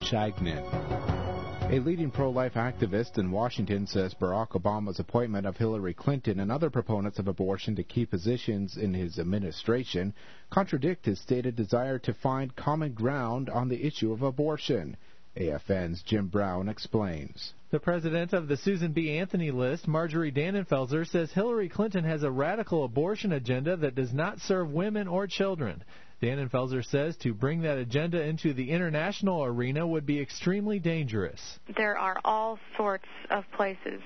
Shagnon. A leading pro-life activist in Washington says Barack Obama's appointment of Hillary Clinton and other proponents of abortion to key positions in his administration contradict his stated desire to find common ground on the issue of abortion. AFN's Jim Brown explains. The president of the Susan B. Anthony list, Marjorie Dannenfelser, says Hillary Clinton has a radical abortion agenda that does not serve women or children. Dannenfelser says to bring that agenda into the international arena would be extremely dangerous. There are all sorts of places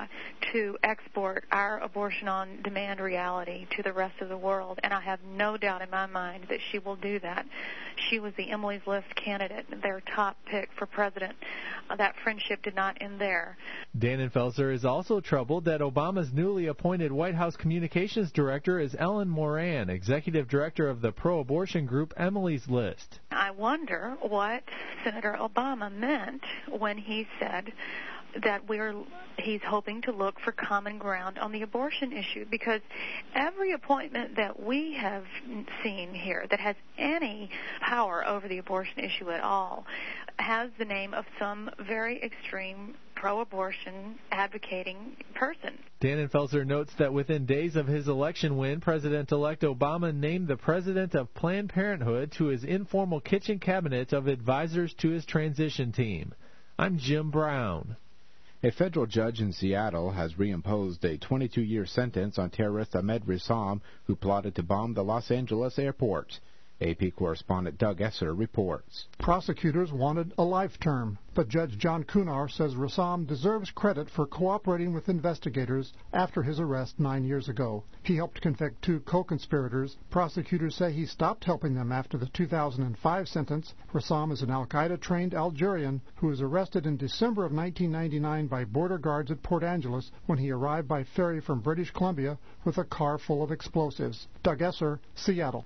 to export our abortion-on-demand reality to the rest of the world, and I have no doubt in my mind that she will do that. She was the Emily's List candidate, their top pick for president. That friendship did not end there. Dannenfelser is also troubled that Obama's newly appointed White House communications director is Ellen Moran, executive director of the pro-abortion group Emily's List. I wonder what Senator Obama meant when he said that he's hoping to look for common ground on the abortion issue, because every appointment that we have seen here that has any power over the abortion issue at all has the name of some very extreme pro-abortion advocating person. Dannenfelser notes that within days of his election win, President-elect Obama named the president of Planned Parenthood to his informal kitchen cabinet of advisors to his transition team. I'm Jim Brown. A federal judge in Seattle has reimposed a 22-year sentence on terrorist Ahmed Ressam, who plotted to bomb the Los Angeles airport. AP correspondent Doug Esser reports. Prosecutors wanted a life term, but Judge John Kunar says Ressam deserves credit for cooperating with investigators after his arrest 9 years ago. He helped convict 2 co-conspirators. Prosecutors say he stopped helping them after the 2005 sentence. Ressam is an al-Qaeda-trained Algerian who was arrested in December of 1999 by border guards at Port Angeles when he arrived by ferry from British Columbia with a car full of explosives. Doug Esser, Seattle.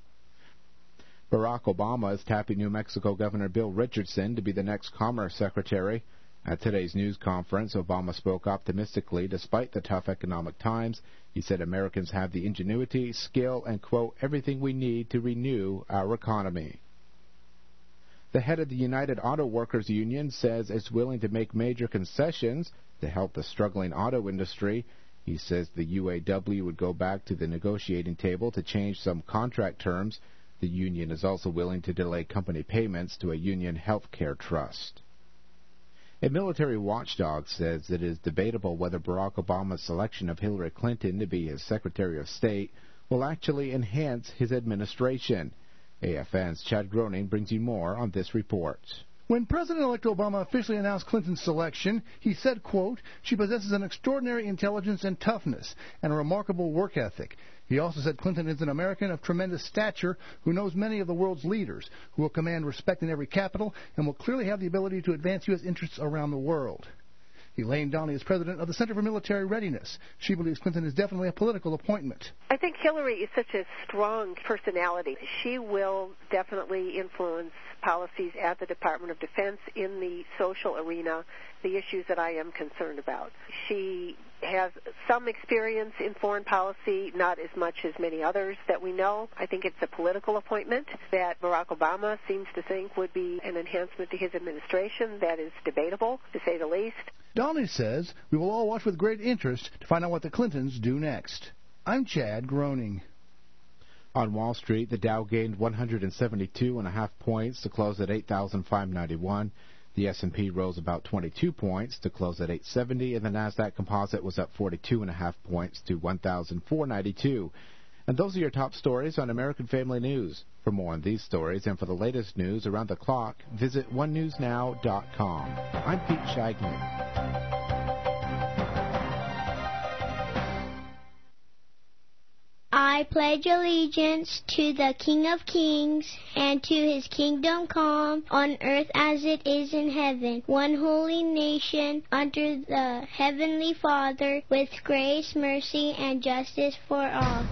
Barack Obama is tapping New Mexico Governor Bill Richardson to be the next Commerce Secretary. At today's news conference, Obama spoke optimistically despite the tough economic times. He said Americans have the ingenuity, skill, and, quote, everything we need to renew our economy. The head of the United Auto Workers Union says it's willing to make major concessions to help the struggling auto industry. He says the UAW would go back to the negotiating table to change some contract terms. The union is also willing to delay company payments to a union health care trust. A military watchdog says it is debatable whether Barack Obama's selection of Hillary Clinton to be his Secretary of State will actually enhance his administration. AFN's Chad Groening brings you more on this report. When President-elect Obama officially announced Clinton's selection, he said, quote, she possesses an extraordinary intelligence and toughness and a remarkable work ethic. He also said Clinton is an American of tremendous stature who knows many of the world's leaders, who will command respect in every capital, and will clearly have the ability to advance U.S. interests around the world. Elaine Donnelly is president of the Center for Military Readiness. She believes Clinton is definitely a political appointment. I think Hillary is such a strong personality. She will definitely influence policies at the Department of Defense in the social arena, the issues that I am concerned about. She has some experience in foreign policy, not as much as many others that we know. I think it's a political appointment that Barack Obama seems to think would be an enhancement to his administration. That is debatable, to say the least. Donnelly says we will all watch with great interest to find out what the Clintons do next. I'm Chad Groening. On Wall Street, the Dow gained 172.5 points to close at 8,591. The S&P rose about 22 points to close at 870, and the Nasdaq Composite was up 42.5 points to 1,492. And those are your top stories on American Family News. For more on these stories and for the latest news around the clock, visit onenewsnow.com. I'm Pete Shagnon. I pledge allegiance to the King of Kings and to his kingdom come on earth as it is in heaven, one holy nation under the Heavenly Father, with grace, mercy, and justice for all.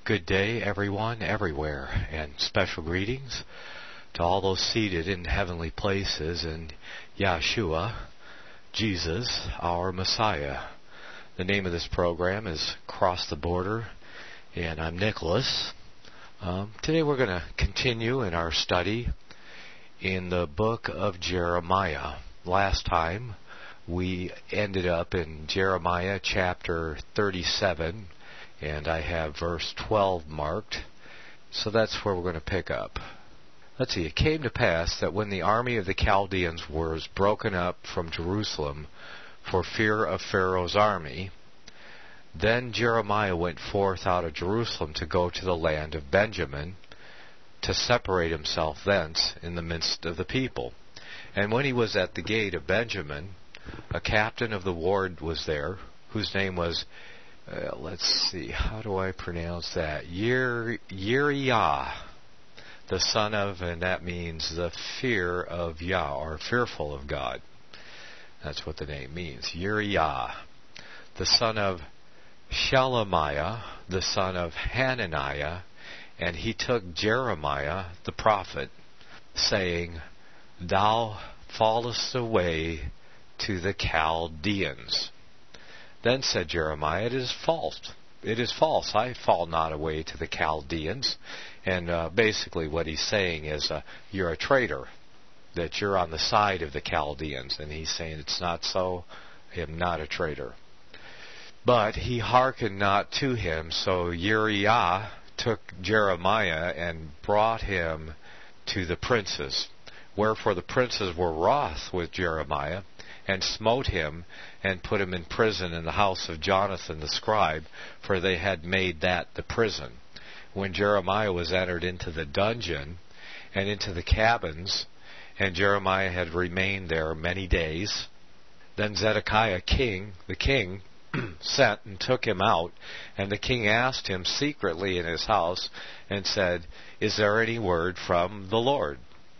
Good day, everyone, everywhere, and special greetings to all those seated in heavenly places in Yeshua, Jesus, our Messiah. The name of this program is Cross the Border, and I'm Nicholas. Today we're going to continue in our study in the book of Jeremiah. Last time we ended up in Jeremiah chapter 37, and I have verse 12 marked, so that's where we're going to pick up. Let's see, it came to pass that when the army of the Chaldeans was broken up from Jerusalem for fear of Pharaoh's army, then Jeremiah went forth out of Jerusalem to go to the land of Benjamin, to separate himself thence in the midst of the people. And when he was at the gate of Benjamin, a captain of the ward was there, whose name was how do I pronounce that? Uriah, the son of, and that means the fear of Yah, or fearful of God. That's what the name means. Uriah, the son of Shelemiah, the son of Hananiah, and he took Jeremiah the prophet, saying, Thou fallest away to the Chaldeans. Then said Jeremiah, It is false. It is false. I fall not away to the Chaldeans. And basically what he's saying is, you're a traitor, that you're on the side of the Chaldeans. And he's saying, it's not so. I am not a traitor. But he hearkened not to him. So Uriah took Jeremiah and brought him to the princes. Wherefore the princes were wroth with Jeremiah, and smote him, and put him in prison in the house of Jonathan the scribe, for they had made that the prison. When Jeremiah was entered into the dungeon, and into the cabins, and Jeremiah had remained there many days, then Zedekiah the king, sent and took him out, and the king asked him secretly in his house, and said, Is there any word from the Lord?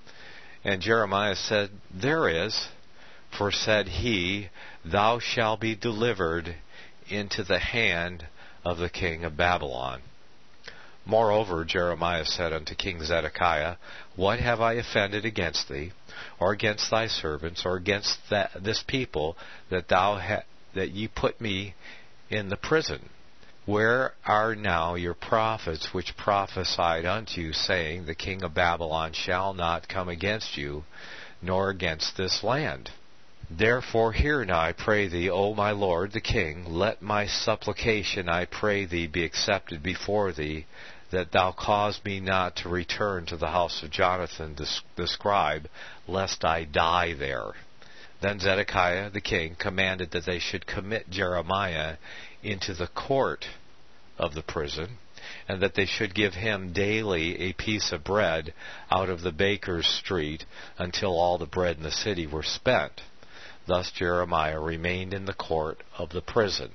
And Jeremiah said, There is. For said he, Thou shalt be delivered into the hand of the king of Babylon. Moreover, Jeremiah said unto King Zedekiah, What have I offended against thee, or against thy servants, or against this people, that ye put me in the prison? Where are now your prophets which prophesied unto you, saying, The king of Babylon shall not come against you, nor against this land? Therefore hear now, I pray thee, O my lord the king, let my supplication, I pray thee, be accepted before thee, that thou cause me not to return to the house of Jonathan the scribe, lest I die there. Then Zedekiah the king commanded that they should commit Jeremiah into the court of the prison, and that they should give him daily a piece of bread out of the baker's street, until all the bread in the city were spent. Thus Jeremiah remained in the court of the prison.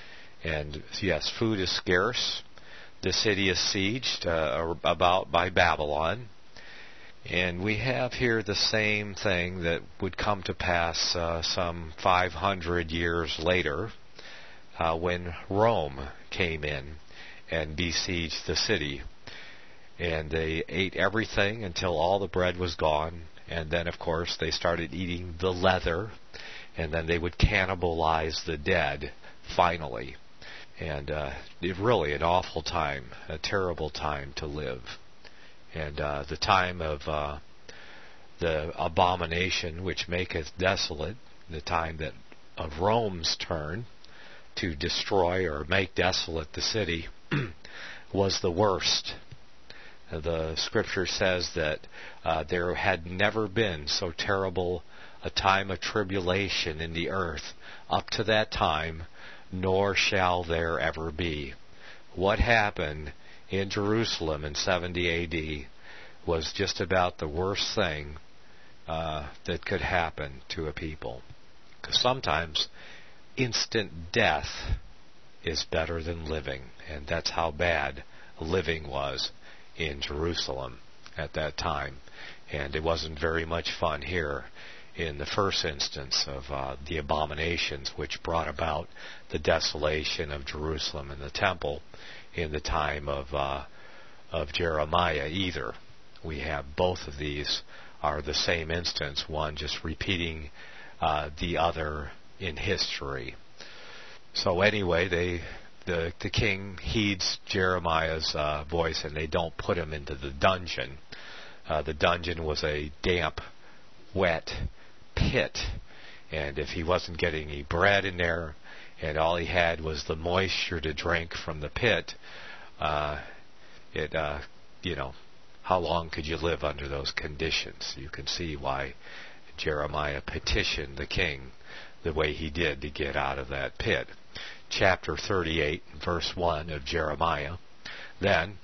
And yes, food is scarce. The city is sieged about by Babylon. And we have here the same thing that would come to pass some 500 years later, when Rome came in and besieged the city. And they ate everything until all the bread was gone. And then, of course, they started eating the leather. And then they would cannibalize the dead, finally. And really an awful time, a terrible time to live. And the time of the abomination which maketh desolate, the time that of Rome's turn to destroy or make desolate the city, was the worst. The scripture says that there had never been so terrible a time of tribulation in the earth up to that time, nor shall there ever be. What happened in Jerusalem in 70 A.D. was just about the worst thing that could happen to a people. Because sometimes instant death is better than living, and that's how bad living was in Jerusalem at that time. And it wasn't very much fun here in the first instance of the abominations which brought about the desolation of Jerusalem and the temple in the time of Jeremiah either. We have both of these are the same instance, one just repeating the other in history. So anyway, the king heeds Jeremiah's voice, and they don't put him into the dungeon. The dungeon was a damp, wet pit, and if he wasn't getting any bread in there, and all he had was the moisture to drink from the pit, how long could you live under those conditions? You can see why Jeremiah petitioned the king the way he did to get out of that pit. Chapter 38, verse 1 of Jeremiah. Then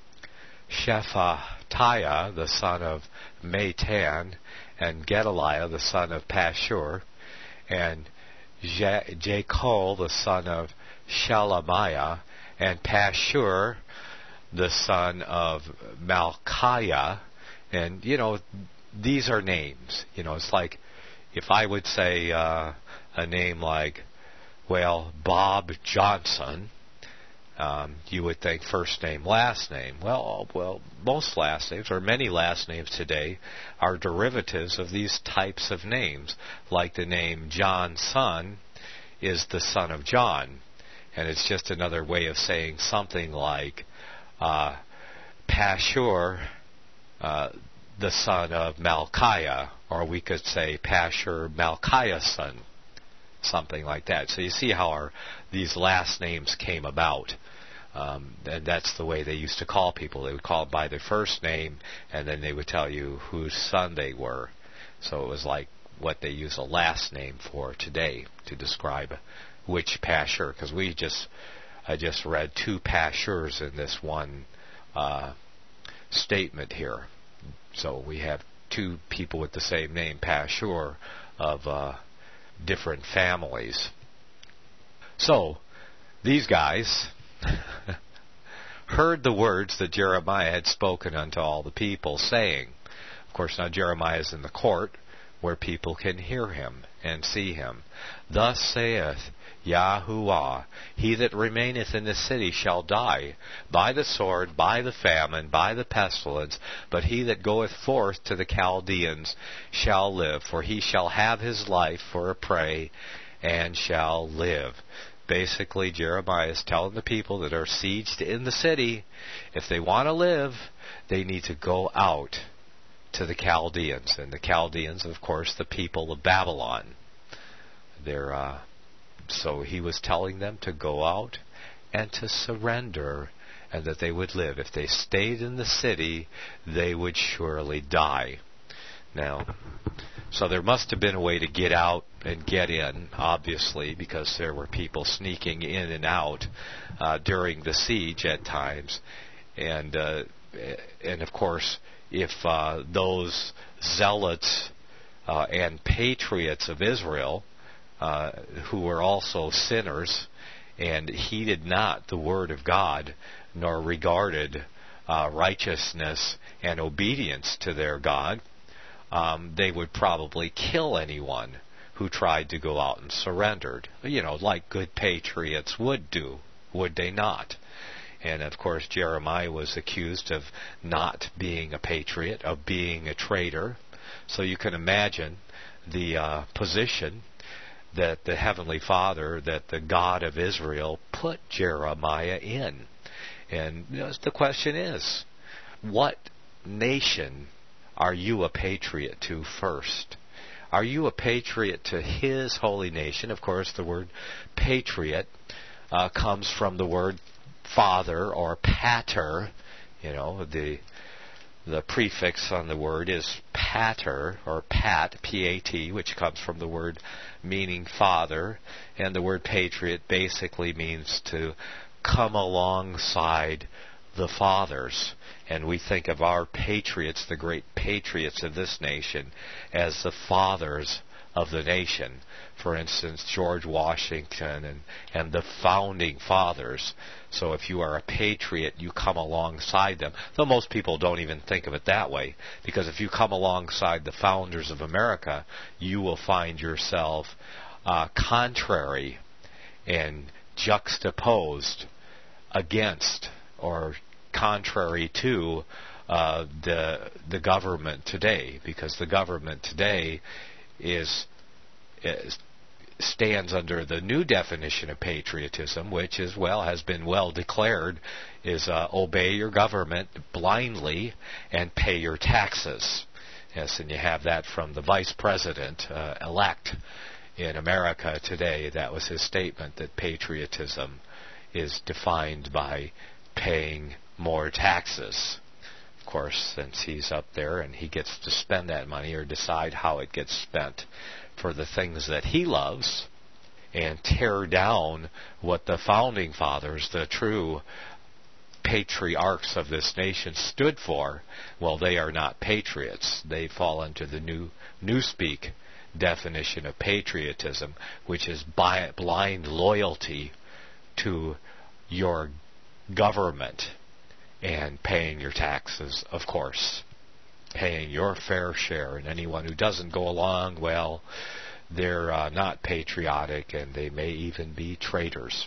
Shephatiah, the son of Matan, and Gedaliah, the son of Pashur, and Jechol, the son of Shelemiah, and Pashur, the son of Malchiah. And, these are names. It's like if I would say a name like, Bob Johnson, you would think first name, last name. Well, most last names, or many last names today, are derivatives of these types of names. Like the name John's son is the son of John. And it's just another way of saying something like Pashur, the son of Malchiah, or we could say Pashur, Malchiah's son, something like that. So you see how these last names came about. And that's the way they used to call people. They would call by their first name, and then they would tell you whose son they were. So it was like what they use a last name for today to describe which Pashur, because I just read two Pashurs in this one statement here. So we have two people with the same name, Pashur, of different families. So these guys heard the words that Jeremiah had spoken unto all the people, saying, of course, now Jeremiah is in the court where people can hear him and see him. Thus saith Yahuwah, he that remaineth in the city shall die by the sword, by the famine, by the pestilence, but he that goeth forth to the Chaldeans shall live, for he shall have his life for a prey, and shall live. Basically, Jeremiah is telling the people that are sieged in the city, if they want to live, they need to go out to the Chaldeans. And the Chaldeans, of course, the people of Babylon. So he was telling them to go out and to surrender, and that they would live. If they stayed in the city, they would surely die. Now, so there must have been a way to get out and get in, obviously, because there were people sneaking in and out during the siege at times. And of course, if those zealots and patriots of Israel, who were also sinners and heeded not the word of God, nor regarded righteousness and obedience to their God, they would probably kill anyone who tried to go out and surrendered, like good patriots would do, would they not? And of course, Jeremiah was accused of not being a patriot, of being a traitor. So you can imagine the position that the Heavenly Father, that the God of Israel, put Jeremiah in. And the question is, what nation are you a patriot to first? Are you a patriot to His holy nation? Of course, the word patriot comes from the word father or pater. The prefix on the word is pater, or pat, P-A-T, which comes from the word meaning father. And the word patriot basically means to come alongside the fathers. And we think of our patriots, the great patriots of this nation, as the fathers of the nation. For instance, George Washington and the founding fathers. So if you are a patriot, you come alongside them. Though most people don't even think of it that way, because if you come alongside the founders of America, you will find yourself contrary and juxtaposed against or contrary to the government today, because the government today stands under the new definition of patriotism, which is has been well declared, is obey your government blindly and pay your taxes. Yes, and you have that from the vice president elect in America today. That was his statement, that patriotism is defined by paying more taxes. Of course, since he's up there and he gets to spend that money or decide how it gets spent for the things that he loves, and tear down what the founding fathers, the true patriarchs of this nation, stood for, they are not patriots. They fall into the newspeak definition of patriotism, which is blind loyalty to your government and paying your taxes, of course, paying your fair share. And anyone who doesn't go along, they're not patriotic, and they may even be traitors.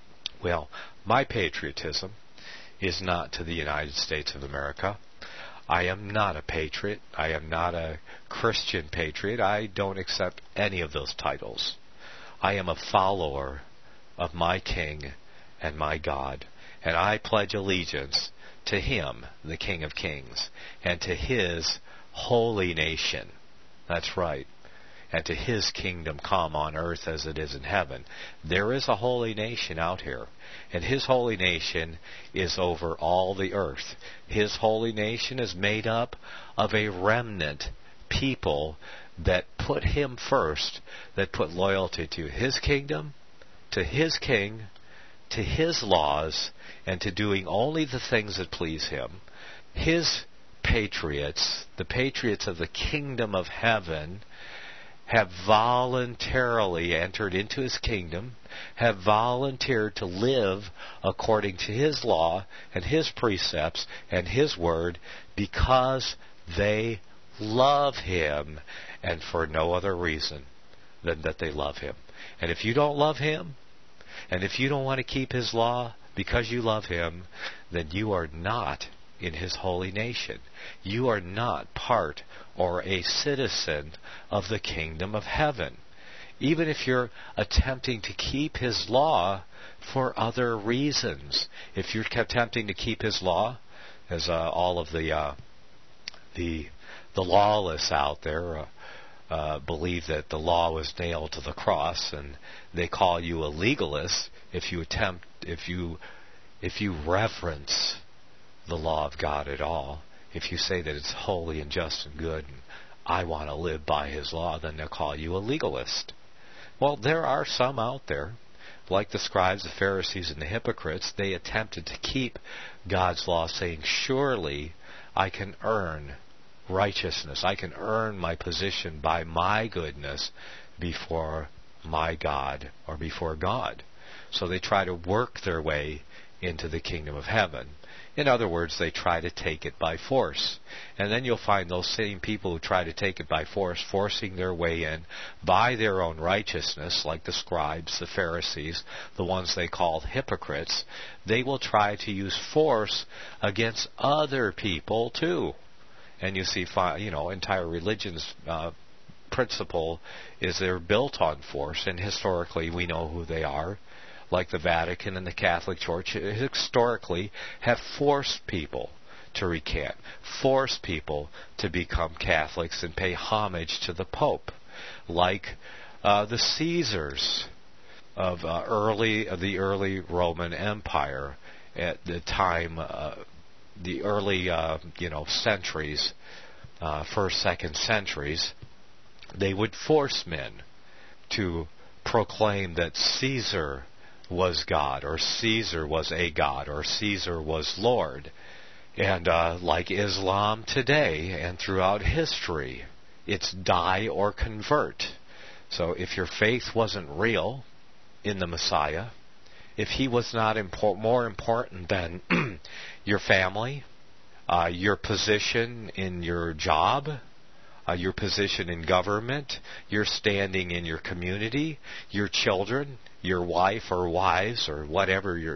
My patriotism is not to the United States of America. I am not a patriot. I am not a Christian patriot. I don't accept any of those titles. I am a follower of my King and my God, and I pledge allegiance to Him, the King of Kings, and to His holy nation. That's right. And to His kingdom come on earth as it is in heaven. There is a holy nation out here, and His holy nation is over all the earth. His holy nation is made up of a remnant people that put Him first, that put loyalty to His kingdom, to His king, to His laws, and to doing only the things that please Him. His patriots, the patriots of the kingdom of heaven, have voluntarily entered into His kingdom, have volunteered to live according to His law and His precepts and His word, because they love Him, and for no other reason than that they love Him. And if you don't love Him, and if you don't want to keep His law because you love Him, then you are not in His holy nation. You are not part or a citizen of the kingdom of heaven. Even if you're attempting to keep His law for other reasons. If you're attempting to keep His law, as all of the lawless out there believe that the law was nailed to the cross, and they call you a legalist if you reverence the law of God at all. If you say that it's holy and just and good, and I want to live by His law, then they'll call you a legalist. There are some out there, like the scribes, the Pharisees, and the hypocrites. They attempted to keep God's law, saying, surely I can earn righteousness. I can earn my position by my goodness before my God, or before God. So they try to work their way into the kingdom of heaven. In other words, they try to take it by force. And then you'll find those same people who try to take it by force, forcing their way in by their own righteousness, like the scribes, the Pharisees, the ones they called hypocrites. They will try to use force against other people too. And you see, entire religions' principle is they're built on force, and historically we know who they are. Like the Vatican and the Catholic Church, historically have forced people to recant, forced people to become Catholics and pay homage to the Pope. Like the Caesars of the early Roman Empire at the time, the early centuries, first, second centuries, they would force men to proclaim that Caesar was God, or Caesar was a God, or Caesar was Lord. And like Islam today and throughout history, it's die or convert. So if your faith wasn't real in the Messiah, if He was not more important than your family, your position in your job, your position in government, your standing in your community, your children, your wife or wives, or whatever your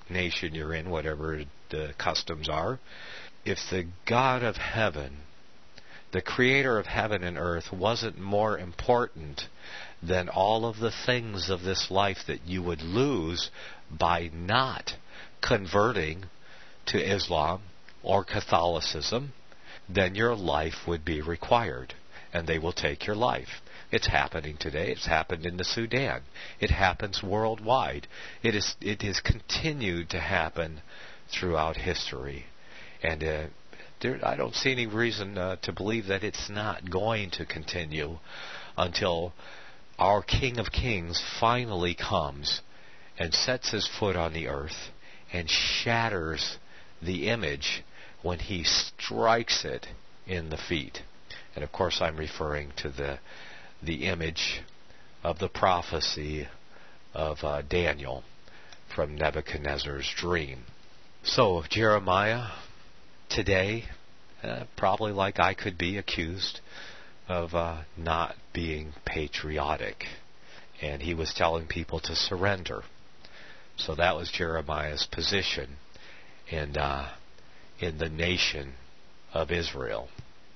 nation you're in, whatever the customs are, if the God of heaven, the creator of heaven and earth, wasn't more important than all of the things of this life that you would lose by not converting to Islam or Catholicism, then your life would be required, and they will take your life. It's happening today. It's happened in the Sudan. It happens worldwide. It has continued to happen throughout history. And I don't see any reason to believe that it's not going to continue until our King of Kings finally comes and sets his foot on the earth and shatters the image when he strikes it in the feet. And of course I'm referring to the image of the prophecy of Daniel from Nebuchadnezzar's dream. So Jeremiah today, probably like I could be, accused of not being patriotic. And he was telling people to surrender. So that was Jeremiah's position in the nation of Israel.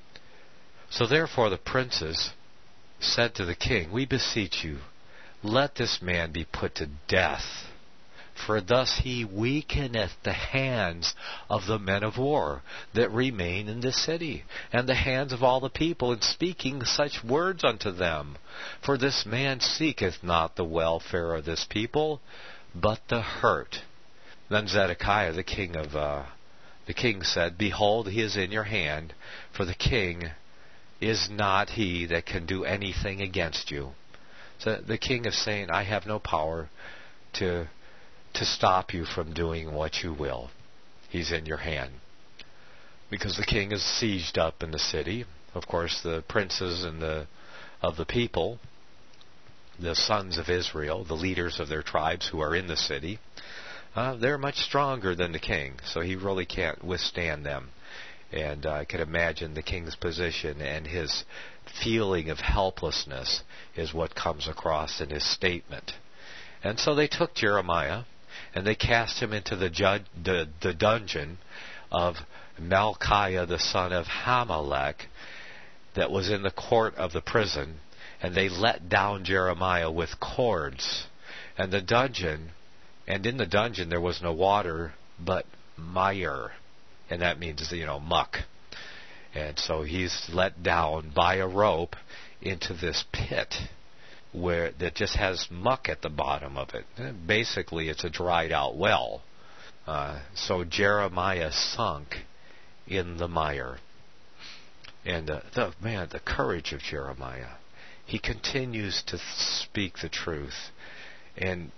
So therefore the princes said to the king, "We beseech you, let this man be put to death, for thus he weakeneth the hands of the men of war that remain in the city, and the hands of all the people in speaking such words unto them. For this man seeketh not the welfare of this people, but the hurt." Then Zedekiah the king said, "Behold, he is in your hand, for the king is not he that can do anything against you." So the king is saying, I have no power to stop you from doing what you will. He's in your hand. Because the king is sieged up in the city. Of course, the princes and of the people, the sons of Israel, the leaders of their tribes who are in the city, they're much stronger than the king, so he really can't withstand them. And I can imagine the king's position and his feeling of helplessness is what comes across in his statement. And so they took Jeremiah and they cast him into the dungeon of Malchiah the son of Hamelech that was in the court of the prison, and they let down Jeremiah with cords. And in the dungeon there was no water but mire, and that means, muck. And so he's let down by a rope into this pit that just has muck at the bottom of it. Basically, it's a dried out well. So Jeremiah sunk in the mire. And the courage of Jeremiah. He continues to speak the truth. And,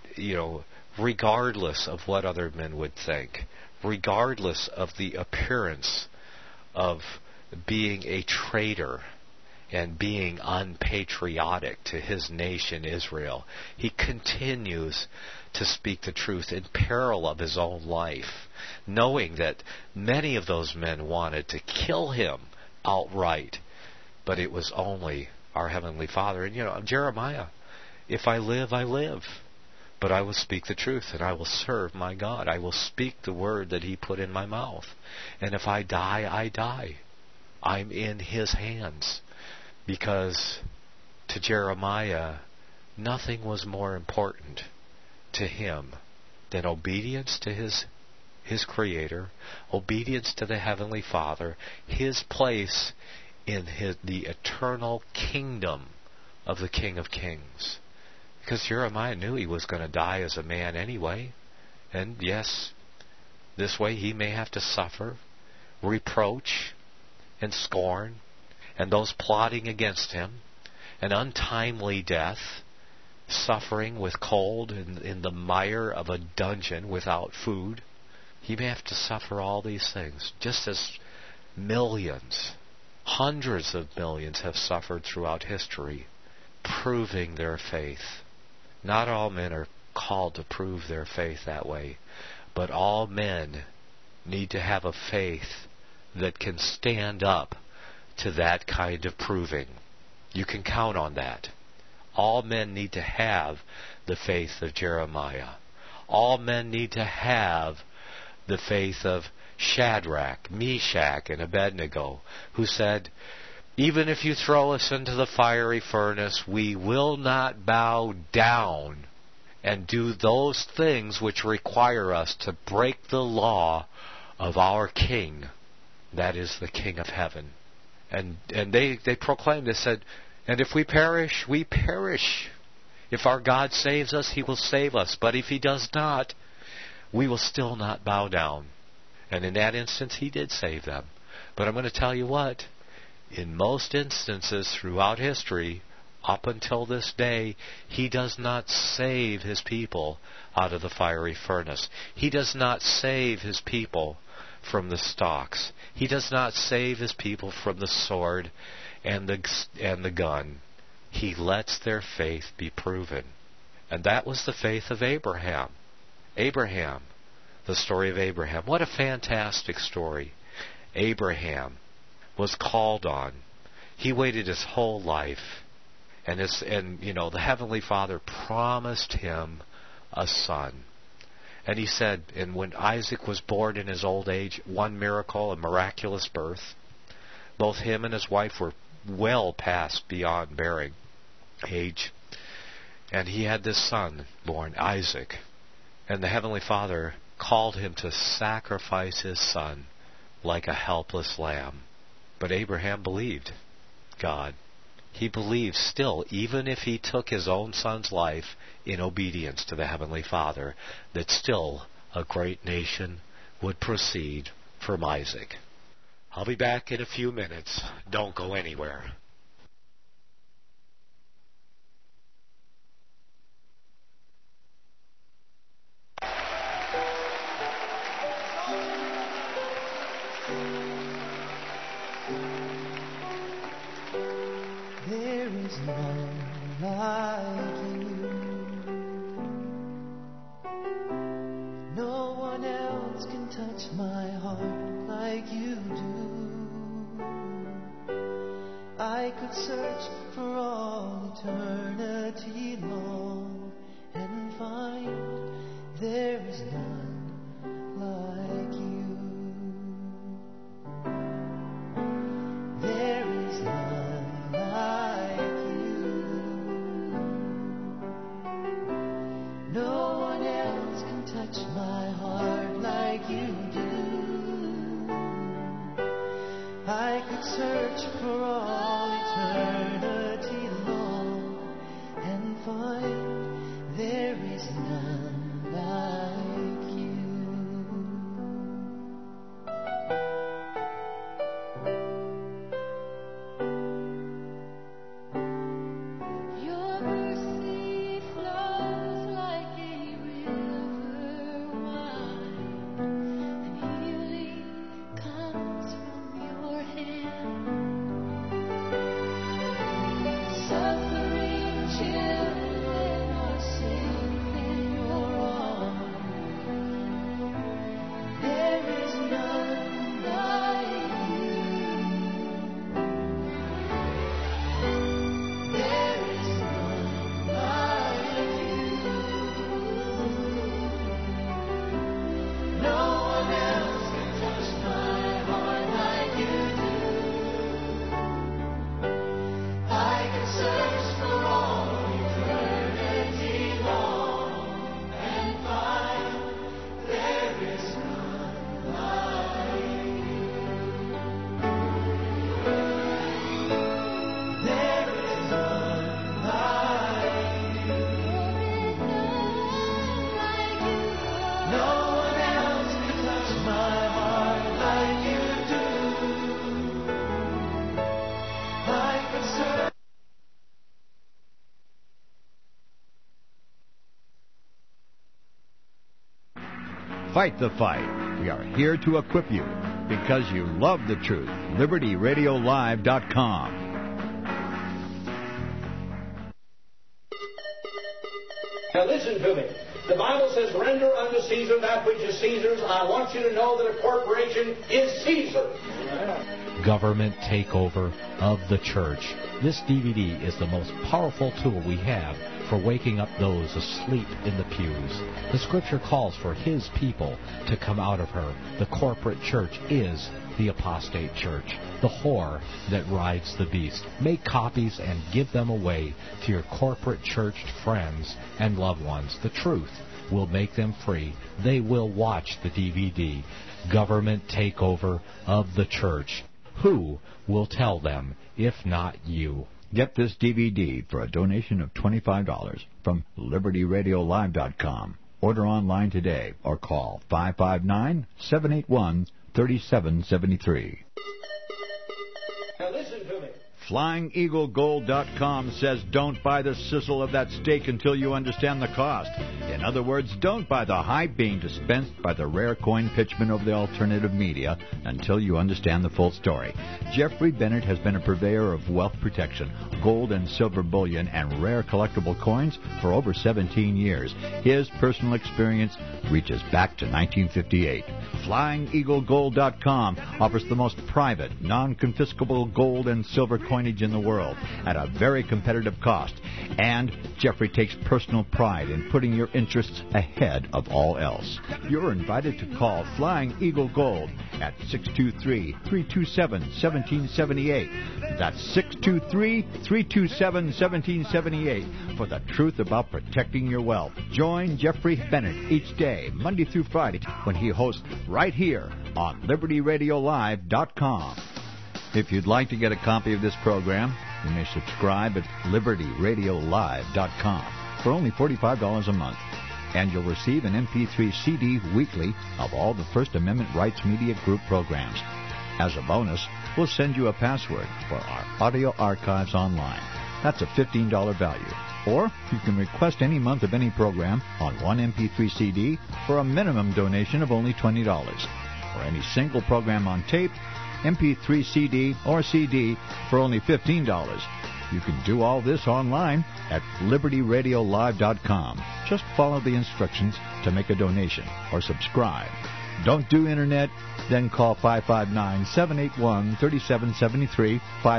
regardless of what other men would think, regardless of the appearance of being a traitor and being unpatriotic to his nation Israel, he continues to speak the truth in peril of his own life, knowing that many of those men wanted to kill him outright, but it was only our Heavenly Father. And Jeremiah, if I live, I live. But I will speak the truth, and I will serve my God. I will speak the word that he put in my mouth. And if I die, I die. I'm in his hands. Because to Jeremiah, nothing was more important to him than obedience to his Creator, obedience to the Heavenly Father, his place in the eternal kingdom of the King of Kings. Because Jeremiah knew he was going to die as a man anyway. And yes, this way he may have to suffer reproach and scorn and those plotting against him, an untimely death, suffering with cold in the mire of a dungeon without food. He may have to suffer all these things, just as millions, hundreds of millions have suffered throughout history, proving their faith. Not all men are called to prove their faith that way, but all men need to have a faith that can stand up to that kind of proving. You can count on that. All men need to have the faith of Jeremiah. all men need to have the faith of Shadrach, Meshach, and Abednego, who said, even if you throw us into the fiery furnace, we will not bow down and do those things which require us to break the law of our King, that is the King of heaven. And they proclaimed, they said, and if we perish, we perish. If our God saves us, He will save us. But if He does not, we will still not bow down. And in that instance, He did save them. But I'm going to tell you what, in most instances throughout history, up until this day, He does not save His people out of the fiery furnace. He does not save His people from the stocks. He does not save His people from the sword and the gun. He lets their faith be proven. And that was the faith of Abraham. Abraham, the story of Abraham. What a fantastic story. Abraham was called on. He waited his whole life. And the Heavenly Father promised him a son. And he said, and when Isaac was born in his old age, one miracle, a miraculous birth, both him and his wife were well past beyond bearing age. And he had this son born, Isaac. And the Heavenly Father called him to sacrifice his son like a helpless lamb. But Abraham believed God. He believed still, even if he took his own son's life in obedience to the Heavenly Father, that still a great nation would proceed from Isaac. I'll be back in a few minutes. Don't go anywhere. There is none like you. No one else can touch my heart like you do. I could search for all eternity long and find there is none like you. There is none like you. No one else can touch my heart like you do. I could search for all eternity long and find there is none like you. Your mercy flows like a river wide, and healing comes from your hand. Suffering children are safe in your arms. There is none like you. There is none like you. No one else can touch my heart like you do. I can search for all eternity long and find there is none like you. There is none like you. No one else can touch my heart like you do. I can search. Fight the fight. We are here to equip you because you love the truth. LibertyRadioLive.com. Now listen to me. The Bible says, render unto Caesar that which is Caesar's. I want you to know that a corporation is Caesar. Government takeover of the church. This DVD is the most powerful tool we have for waking up those asleep in the pews. The Scripture calls for His people to come out of her. The corporate church is the apostate church, the whore that rides the beast. Make copies and give them away to your corporate church friends and loved ones. The truth will make them free. They will watch the DVD, Government Takeover of the Church. Who will tell them if not you? Get this DVD for a donation of $25 from LibertyRadioLive.com. Order online today or call 559-781-3773. Now listen to me. FlyingEagleGold.com says don't buy the sizzle of that steak until you understand the cost. In other words, don't buy the hype being dispensed by the rare coin pitchmen of the alternative media until you understand the full story. Jeffrey Bennett has been a purveyor of wealth protection, gold and silver bullion, and rare collectible coins for over 17 years. His personal experience reaches back to 1958. FlyingEagleGold.com offers the most private, non-confiscable gold and silver coinage in the world at a very competitive cost. And Jeffrey takes personal pride in putting your interests ahead of all else. You're invited to call Flying Eagle Gold at 623-327-1778. That's 623-327-1778 for the truth about protecting your wealth. Join Jeffrey Bennett each day, Monday through Friday, when he hosts right here on LibertyRadioLive.com. If you'd like to get a copy of this program, you may subscribe at LibertyRadioLive.com for only $45 a month. And you'll receive an MP3 CD weekly of all the First Amendment Rights Media Group programs. As a bonus, we'll send you a password for our audio archives online. That's a $15 value. Or you can request any month of any program on one MP3 CD for a minimum donation of only $20. Or any single program on tape, MP3 CD, or CD for only $15. You can do all this online at LibertyRadioLive.com. Just follow the instructions to make a donation or subscribe. Don't do Internet? Then call 559-781-3773,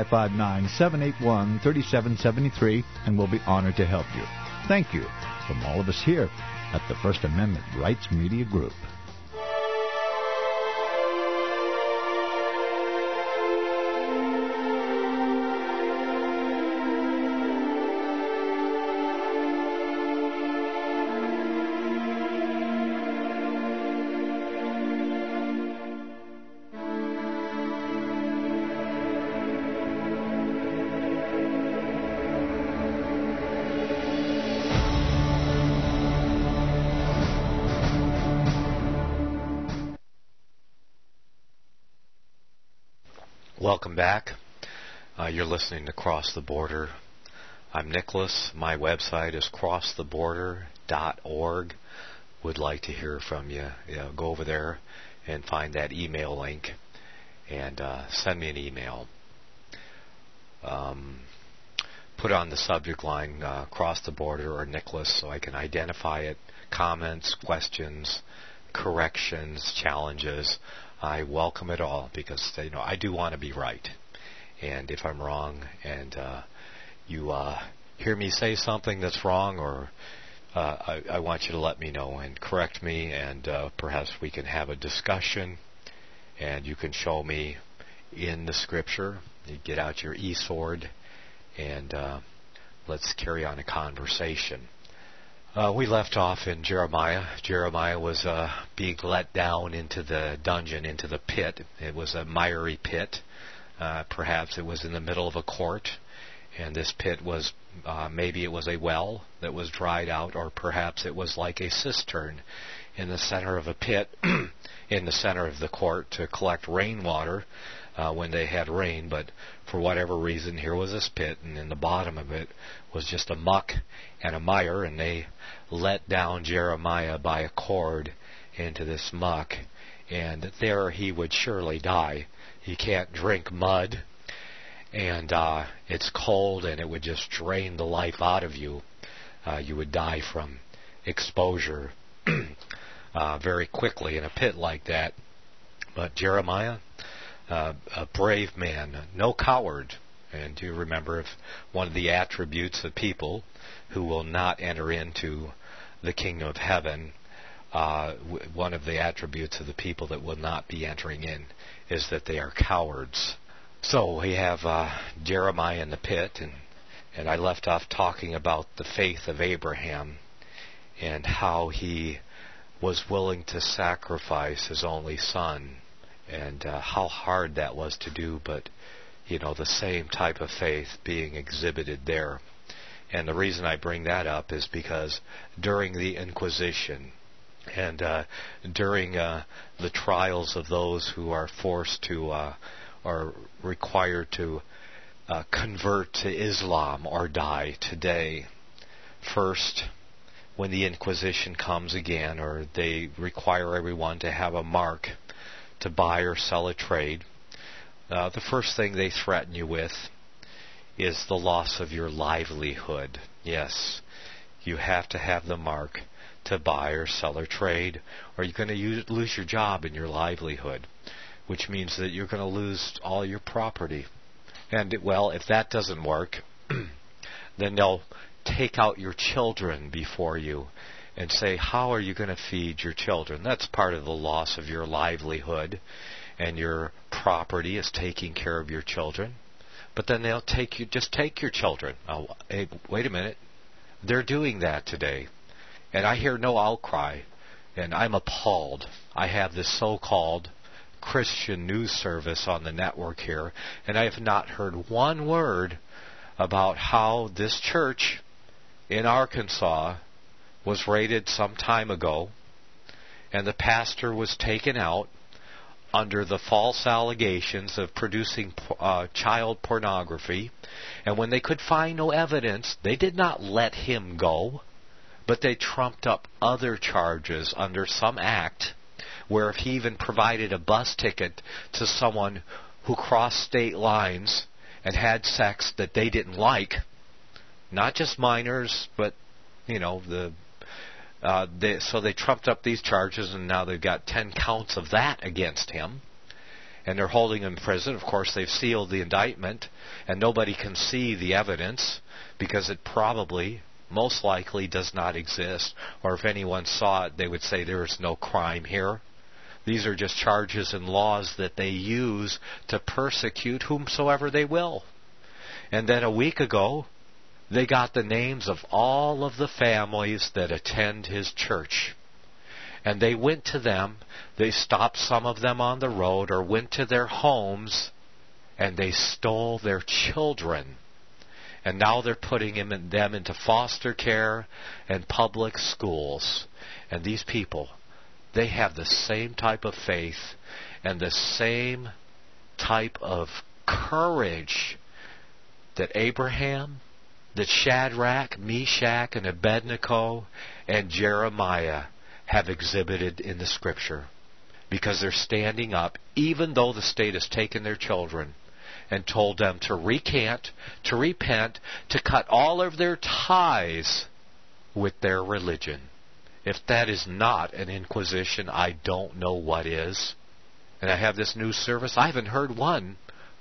559-781-3773, and we'll be honored to help you. Thank you from all of us here at the First Amendment Rights Media Group. Welcome back. You're listening to Cross the Border. I'm Nicholas. My website is crosstheborder.org. Would like to hear from you. Go over there and find that email link and send me an email. Put on the subject line Cross the Border or Nicholas so I can identify it. Comments, questions, corrections, challenges. I welcome it all because I do want to be right. And if I'm wrong and you hear me say something that's wrong, or I want you to let me know and correct me, and perhaps we can have a discussion and you can show me in the Scripture. You get out your e-sword and let's carry on a conversation. We left off in Jeremiah. Jeremiah was being let down into the dungeon, into the pit. It was a miry pit. Perhaps it was in the middle of a court, and this pit was, maybe it was a well that was dried out, or perhaps it was like a cistern in the center of a pit, in the center of the court to collect rainwater when they had rain. But for whatever reason, here was this pit, and in the bottom of it was just a muck and a mire, and they let down Jeremiah by a cord into this muck, and there he would surely die. He can't drink mud, and it's cold, and it would just drain the life out of you. You would die from exposure very quickly in a pit like that. But Jeremiah, a brave man, no coward, And do you remember if one of the attributes of people who will not enter into the kingdom of heaven, one of the attributes of the people that will not be entering in is that they are cowards. So we have Jeremiah in the pit, and I left off talking about the faith of Abraham and how he was willing to sacrifice his only son, and how hard that was to do, but the same type of faith being exhibited there. And the reason I bring that up is because during the Inquisition and during the trials of those who are forced to or required to convert to Islam or die today, first, when the Inquisition comes again, or they require everyone to have a mark to buy or sell a trade, the first thing they threaten you with is the loss of your livelihood. Yes, you have to have the mark to buy or sell or trade, or you're going to lose your job and your livelihood, which means that you're going to lose all your property. And, well, if that doesn't work, then they'll take out your children before you and say, how are you going to feed your children? That's part of the loss of your livelihood, and your property is taking care of your children. But then they'll take your children. Oh, hey, wait a minute. They're doing that today. And I hear no outcry, and I'm appalled. I have this so-called Christian news service on the network here, and I have not heard one word about how this church in Arkansas was raided some time ago, and the pastor was taken out under the false allegations of producing child pornography. And when they could find no evidence, they did not let him go, but they trumped up other charges under some act where if he even provided a bus ticket to someone who crossed state lines and had sex that they didn't like, not just minors, but, so they trumped up these charges, and now they've got 10 counts of that against him. And they're holding him in prison. Of course, they've sealed the indictment, and nobody can see the evidence because it probably, most likely, does not exist. Or if anyone saw it, they would say there is no crime here. These are just charges and laws that they use to persecute whomsoever they will. And then a week ago, they got the names of all of the families that attend his church. And they went to them, they stopped some of them on the road or went to their homes, and they stole their children. And now they're putting them into foster care and public schools. And these people, they have the same type of faith and the same type of courage that Abraham, that Shadrach, Meshach, and Abednego, and Jeremiah have exhibited in the Scripture. Because they're standing up, even though the state has taken their children and told them to recant, to repent, to cut all of their ties with their religion. If that is not an inquisition, I don't know what is. And I have this news service. I haven't heard one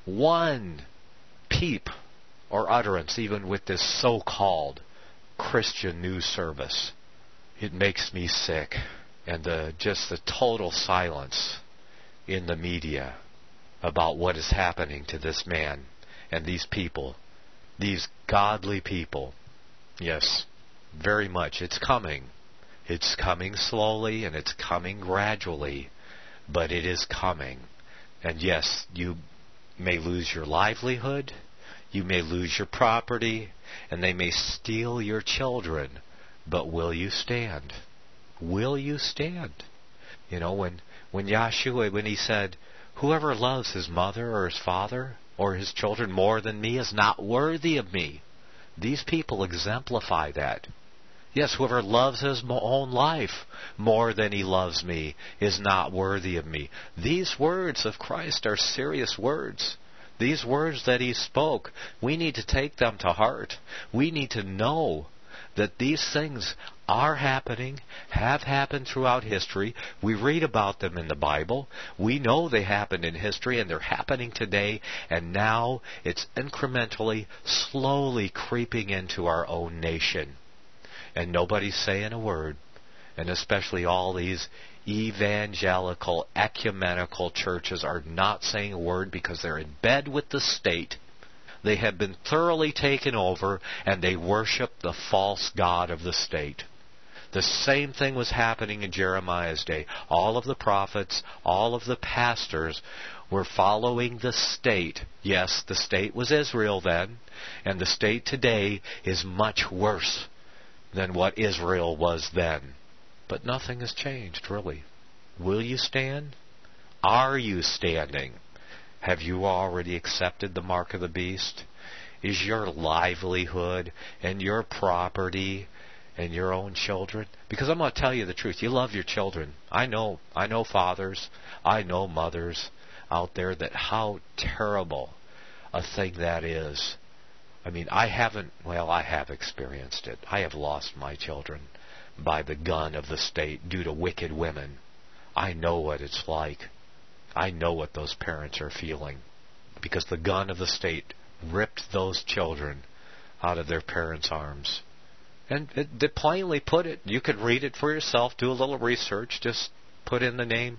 peep or utterance, even with this so-called Christian news service. It makes me sick. And just the total silence in the media about what is happening to this man and these people, these godly people. Yes, very much. It's coming. It's coming slowly and it's coming gradually, but it is coming. And yes, you may lose your livelihood, you may lose your property, and they may steal your children, but will you stand? Will you stand? When Yahshua, when he said, whoever loves his mother or his father or his children more than me is not worthy of me. These people exemplify that. Yes, whoever loves his own life more than he loves me is not worthy of me. These words of Christ are serious words. These words that he spoke, we need to take them to heart. We need to know that these things are happening, have happened throughout history. We read about them in the Bible. We know they happened in history, and they're happening today, and now it's incrementally, slowly creeping into our own nation. And nobody's saying a word, and especially all these evangelical, ecumenical churches are not saying a word because they're in bed with the state. They have been thoroughly taken over, and they worship the false god of the state. The same thing was happening in Jeremiah's day. All of the prophets, all of the pastors were following the state. Yes, the state was Israel then, and the state today is much worse than what Israel was then. But nothing has changed, really. Will you stand? Are you standing? Have you already accepted the mark of the beast? Is your livelihood and your property and your own children? Because I'm going to tell you the truth. You love your children. I know fathers. I know mothers out there that how terrible a thing that is. I mean, I have experienced it. I have lost my children by the gun of the state due to wicked women. I know what it's like. I know what those parents are feeling, because the gun of the state ripped those children out of their parents' arms. And they plainly put it. You could read it for yourself, do a little research, just put in the name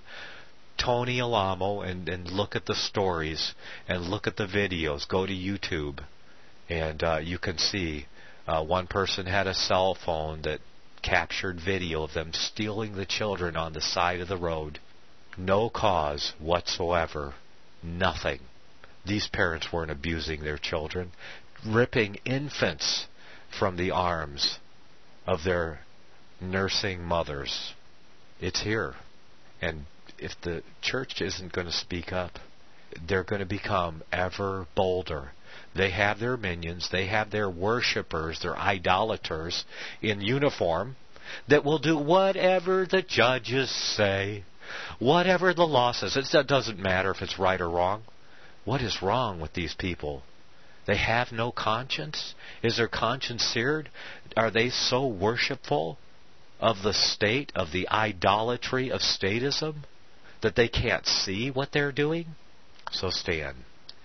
Tony Alamo and look at the stories and look at the videos. Go to YouTube, and you can see one person had a cell phone that captured video of them stealing the children on the side of the road. No cause whatsoever. Nothing. These parents weren't abusing their children. Ripping infants from the arms of their nursing mothers. It's here. And if the church isn't going to speak up, they're going to become ever bolder. They have their minions. They have their worshipers, their idolaters in uniform that will do whatever the judges say. Whatever the law says. It doesn't matter if it's right or wrong. What is wrong with these people? They have no conscience? Is their conscience seared? Are they so worshipful of the state, of the idolatry of statism, that they can't see what they're doing? So stand.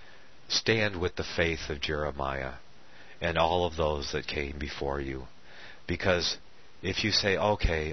Stand with the faith of Jeremiah and all of those that came before you. Because if you say, okay,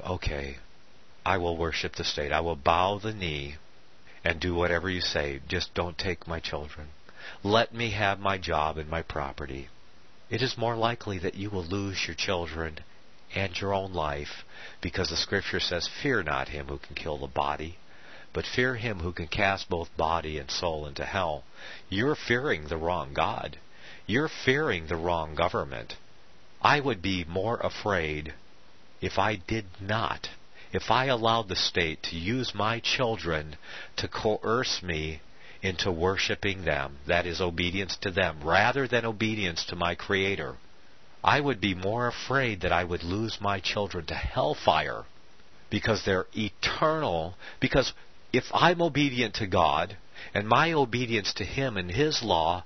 I will worship the state, I will bow the knee and do whatever you say, just don't take my children. Let me have my job and my property. It is more likely that you will lose your children and your own life, because the Scripture says, fear not him who can kill the body, but fear him who can cast both body and soul into hell. You're fearing the wrong God. You're fearing the wrong government. I would be more afraid if I did not. If I allowed the state to use my children to coerce me into worshiping them, that is obedience to them, rather than obedience to my Creator, I would be more afraid that I would lose my children to hellfire, because they're eternal. Because if I'm obedient to God, and my obedience to Him and His law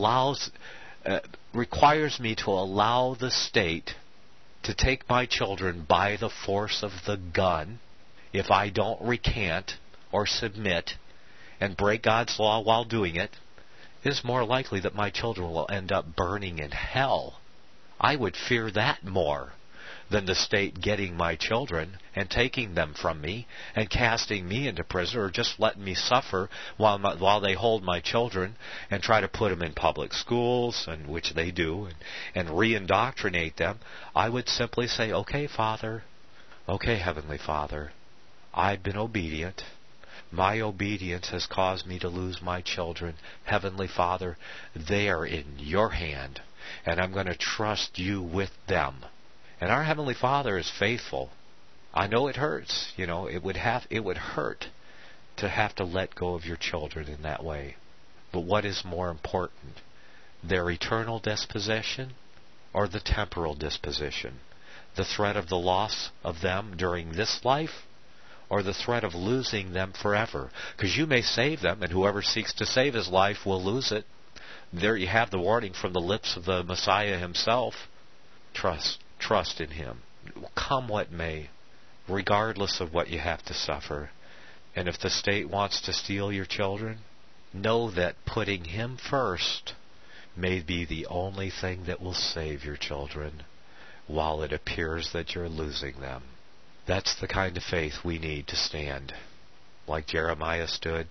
requires me to allow the state to take my children by the force of the gun, if I don't recant or submit and break God's law while doing it, it is more likely that my children will end up burning in hell. I would fear that more than the state getting my children and taking them from me and casting me into prison, or just letting me suffer while they hold my children and try to put them in public schools, and which they do, and re-indoctrinate them. I would simply say, okay, Father, okay, Heavenly Father, I've been obedient. My obedience has caused me to lose my children. Heavenly Father, they are in your hand, and I'm going to trust you with them. And our Heavenly Father is faithful. I know it hurts. It would hurt to have to let go of your children in that way. But what is more important? Their eternal disposition or the temporal disposition? The threat of the loss of them during this life, or the threat of losing them forever? Because you may save them, and whoever seeks to save his life will lose it. There you have the warning from the lips of the Messiah himself. Trust Trust in Him. Come what may, regardless of what you have to suffer. And if the state wants to steal your children, know that putting Him first may be the only thing that will save your children while it appears that you're losing them. That's the kind of faith we need to stand. Like Jeremiah stood,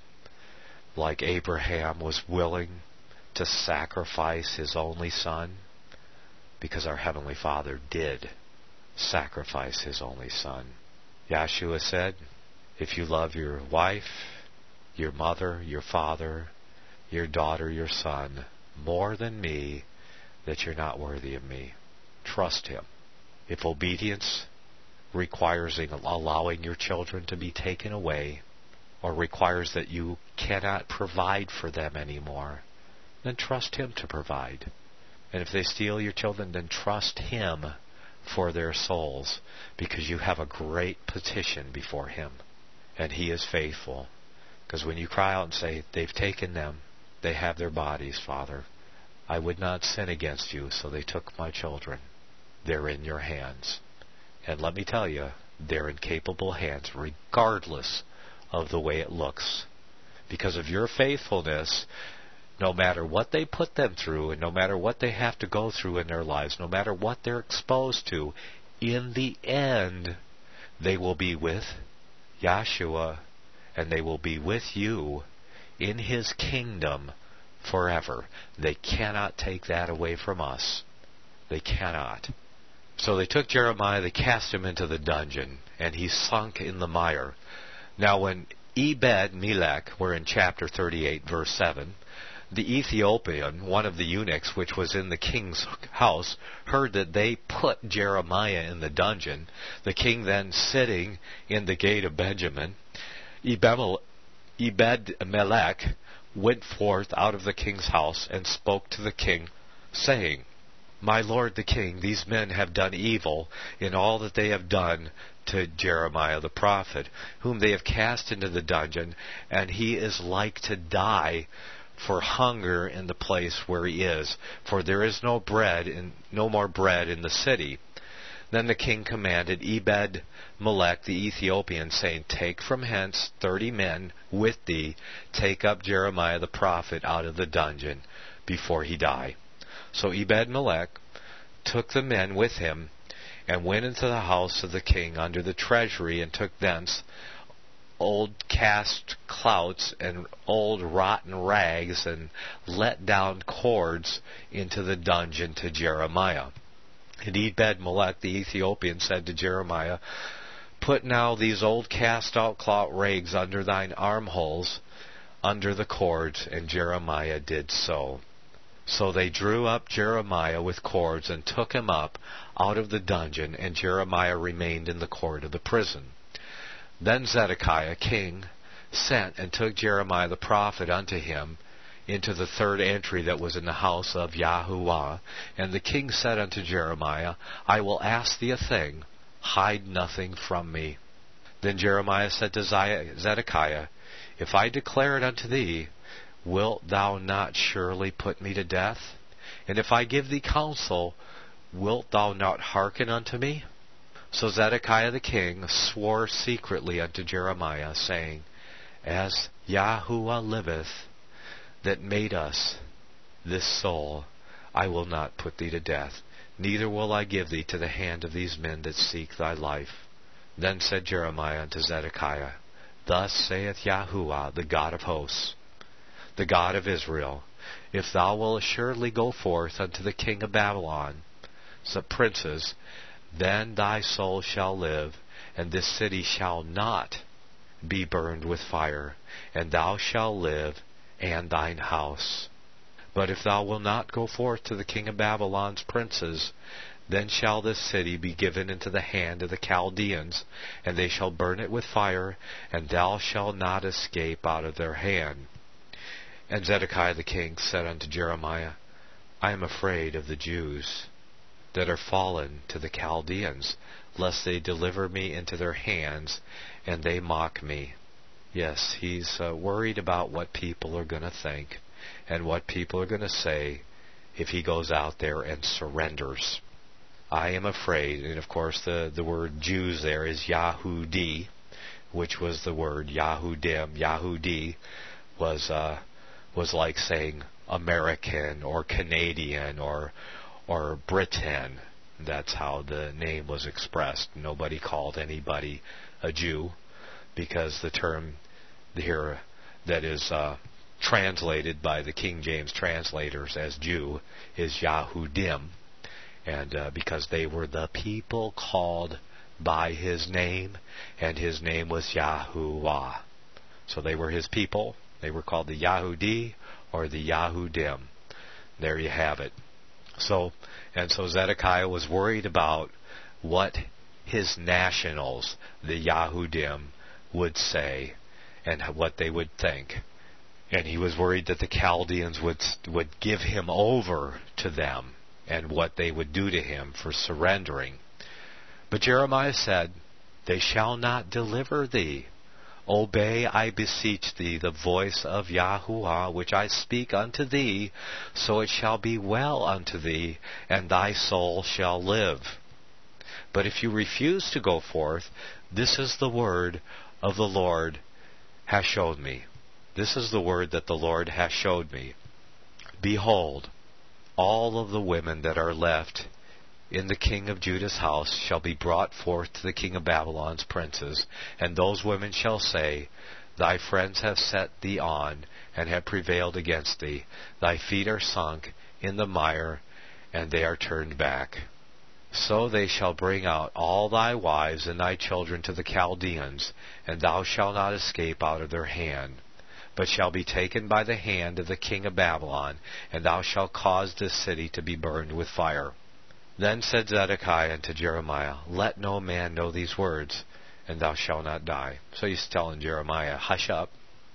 like Abraham was willing to sacrifice his only son, because our Heavenly Father did sacrifice His only Son. Yahshua said, if you love your wife, your mother, your father, your daughter, your son, more than me, that you're not worthy of me. Trust Him. If obedience requires allowing your children to be taken away, or requires that you cannot provide for them anymore, then trust Him to provide. And if they steal your children, then trust Him for their souls, because you have a great petition before Him, and He is faithful. Because when you cry out and say, they've taken them, they have their bodies, Father, I would not sin against you, so they took my children. They're in your hands. And let me tell you, they're in capable hands, regardless of the way it looks. Because of your faithfulness, no matter what they put them through, and no matter what they have to go through in their lives, no matter what they're exposed to, in the end, they will be with Yahshua, and they will be with you in His kingdom forever. They cannot take that away from us. They cannot. So they took Jeremiah, they cast him into the dungeon, and he sunk in the mire. Now when Ebed-Melech, we're in chapter 38, verse 7, the Ethiopian, one of the eunuchs which was in the king's house, heard that they put Jeremiah in the dungeon. The king then sitting in the gate of Benjamin, Ebed-Melech went forth out of the king's house and spoke to the king, saying, My lord the king, these men have done evil in all that they have done to Jeremiah the prophet, whom they have cast into the dungeon, and he is like to die for hunger in the place where he is, for there is no more bread in the city. Then the king commanded Ebed-Melech the Ethiopian, saying, Take from hence 30 men with thee, take up Jeremiah the prophet out of the dungeon before he die. So Ebed-Melech took the men with him, and went into the house of the king under the treasury, and took thence old cast clouts and old rotten rags, and let down cords into the dungeon to Jeremiah. And Ebed-Melech the Ethiopian said to Jeremiah, Put now these old cast out clout rags under thine armholes, under the cords. And Jeremiah did so. So they drew up Jeremiah with cords, and took him up out of the dungeon, and Jeremiah remained in the court of the prison. Then Zedekiah king sent and took Jeremiah the prophet unto him into the third entry that was in the house of Yahuwah. And the king said unto Jeremiah, I will ask thee a thing, hide nothing from me. Then Jeremiah said to Zedekiah, If I declare it unto thee, wilt thou not surely put me to death? And if I give thee counsel, wilt thou not hearken unto me? So Zedekiah the king swore secretly unto Jeremiah, saying, As Yahuwah liveth, that made us, this soul, I will not put thee to death, neither will I give thee to the hand of these men that seek thy life. Then said Jeremiah unto Zedekiah, Thus saith Yahuwah, the God of hosts, the God of Israel, If thou wilt assuredly go forth unto the king of Babylon, the princes, then thy soul shall live, and this city shall not be burned with fire, and thou shalt live, and thine house. But if thou wilt not go forth to the king of Babylon's princes, then shall this city be given into the hand of the Chaldeans, and they shall burn it with fire, and thou shalt not escape out of their hand. And Zedekiah the king said unto Jeremiah, I am afraid of the Jews that are fallen to the Chaldeans, lest they deliver me into their hands, and they mock me. Yes, he's worried about what people are going to think, and what people are going to say if he goes out there and surrenders. I am afraid. And of course the word Jews there is Yahudi, which was the word Yahudim. Yahudi was like saying American or Canadian or Britain. That's how the name was expressed. Nobody called anybody a Jew, because the term here that is translated by the King James translators as Jew is Yahudim, and because they were the people called by his name, and his name was Yahuwah. So they were his people. They were called the Yahudi or the Yahudim. There you have it. So Zedekiah was worried about what his nationals, the Yahudim, would say and what they would think. And he was worried that the Chaldeans would give him over to them and what they would do to him for surrendering. But Jeremiah said, "They shall not deliver thee. Obey, I beseech thee, the voice of Yahuwah, which I speak unto thee, so it shall be well unto thee, and thy soul shall live. But if you refuse to go forth, this is the word of the Lord hath showed me." This is the word that the Lord hath showed me. "Behold, all of the women that are left in the king of Judah's house shall be brought forth to the king of Babylon's princes, and those women shall say, Thy friends have set thee on, and have prevailed against thee. Thy feet are sunk in the mire, and they are turned back. So they shall bring out all thy wives and thy children to the Chaldeans, and thou shalt not escape out of their hand, but shall be taken by the hand of the king of Babylon, and thou shalt cause this city to be burned with fire." Then said Zedekiah unto Jeremiah, "Let no man know these words, and thou shalt not die." So he's telling Jeremiah, hush up.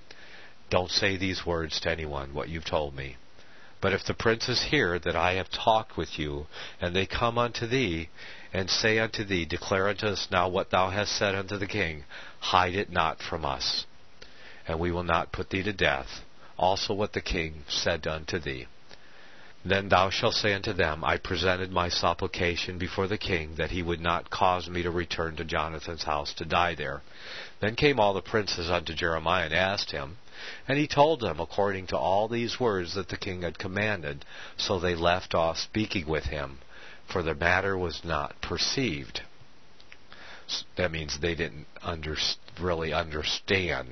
Don't say these words to anyone, what you've told me. But if the princes hear that I have talked with you, and they come unto thee, and say unto thee, Declare unto us now what thou hast said unto the king, hide it not from us, and we will not put thee to death. Also what the king said unto thee. Then thou shalt say unto them, I presented my supplication before the king, that he would not cause me to return to Jonathan's house to die there. Then came all the princes unto Jeremiah and asked him, and he told them according to all these words that the king had commanded. So they left off speaking with him, for the matter was not perceived. That means they didn't really understand.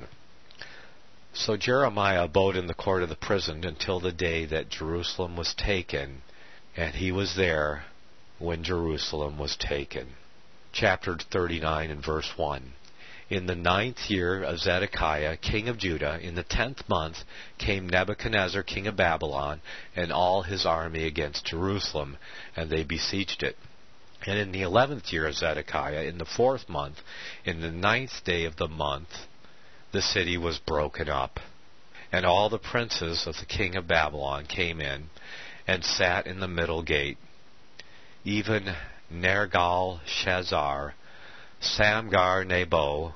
So Jeremiah abode in the court of the prison until the day that Jerusalem was taken, and he was there when Jerusalem was taken. Chapter 39 and verse 1. In the 9th year of Zedekiah, king of Judah, in the 10th month, came Nebuchadnezzar, king of Babylon, and all his army against Jerusalem, and they besieged it. And in the 11th year of Zedekiah, in the 4th month, in the 9th day of the month, the city was broken up. And all the princes of the king of Babylon came in, and sat in the middle gate, even Nergal-Shazar, Samgar-Nebo,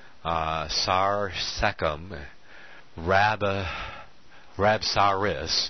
Sar-Sechem, Rabsaris,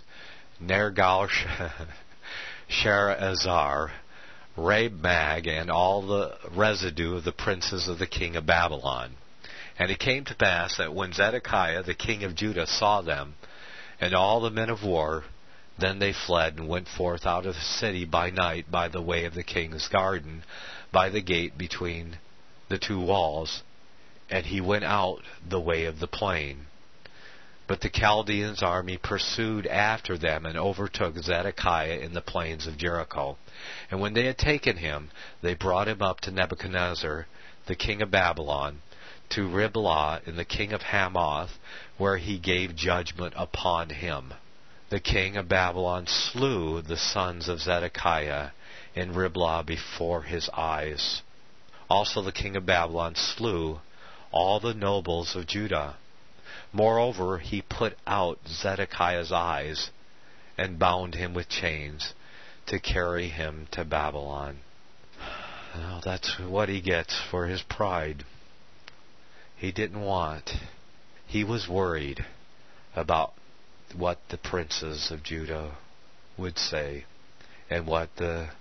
Nergal-Sharezer, Rabmag, and all the residue of the princes of the king of Babylon. And it came to pass that when Zedekiah the king of Judah saw them, and all the men of war, then they fled and went forth out of the city by night by the way of the king's garden, by the gate between the two walls, and he went out the way of the plain. But the Chaldeans' army pursued after them and overtook Zedekiah in the plains of Jericho. And when they had taken him, they brought him up to Nebuchadnezzar, the king of Babylon, to Riblah in the king of Hamath, where he gave judgment upon him. The king of Babylon slew the sons of Zedekiah in Riblah before his eyes. Also the king of Babylon slew all the nobles of Judah. Moreover, he put out Zedekiah's eyes and bound him with chains to carry him to Babylon. Well, that's what he gets for his pride. He didn't want. He was worried about what the princes of Judah would say and what the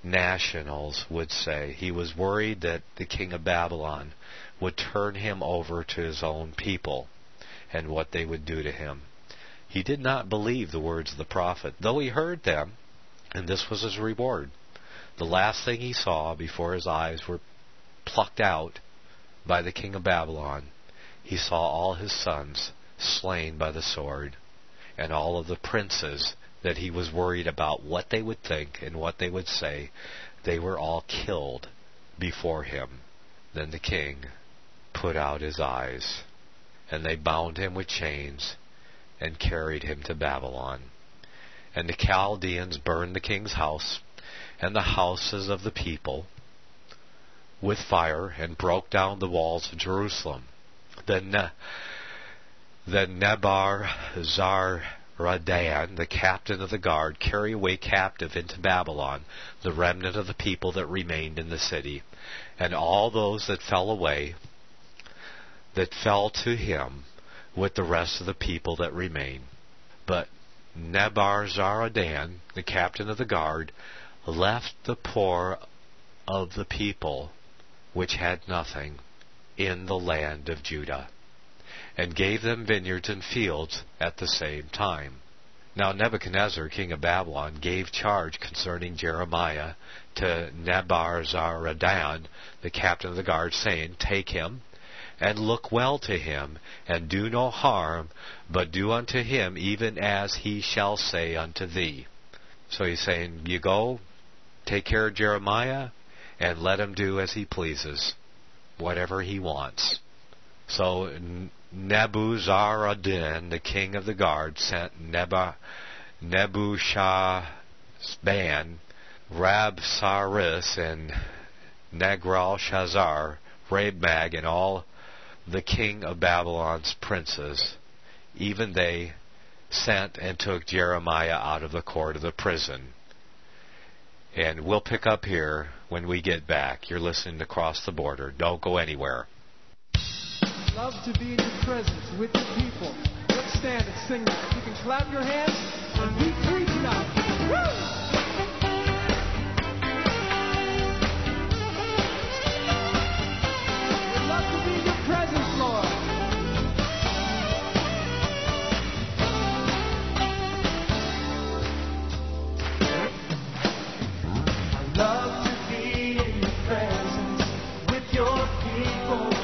nationals would say. He was worried that the king of Babylon would turn him over to his own people and what they would do to him. He did not believe the words of the prophet, though he heard them, and this was his reward. The last thing he saw before his eyes were plucked out by the king of Babylon, he saw all his sons slain by the sword, and all of the princes that he was worried about what they would think and what they would say, they were all killed before him. Then the king put out his eyes, and they bound him with chains and carried him to Babylon. And the Chaldeans burned the king's house and the houses of the people with fire, and broke down the walls of Jerusalem. Then Nebuzaradan, the captain of the guard, carried away captive into Babylon the remnant of the people that remained in the city, and all those that fell away, that fell to him with the rest of the people that remained. But Nebuzaradan, the captain of the guard, left the poor of the people which had nothing in the land of Judah, and gave them vineyards and fields at the same time. Now Nebuchadnezzar, king of Babylon, gave charge concerning Jeremiah to Nebuzaradan, the captain of the guard, saying, Take him, and look well to him, and do no harm, but do unto him even as he shall say unto thee. So he's saying, you go, take care of Jeremiah, and let him do as he pleases, whatever he wants. So Nebuzaradan, the king of the guard, sent Nebuchadnezzar, Rabsaris, and Negal-Shazar, Rabmag, and all the king of Babylon's princes. Even they sent and took Jeremiah out of the court of the prison. And we'll pick up here when we get back. You're listening to Cross the Border. Don't go anywhere. Love to be in your presence with your people. Let's stand and sing that. You can clap your hands and be free tonight. Woo! Love to be in your presence with your people.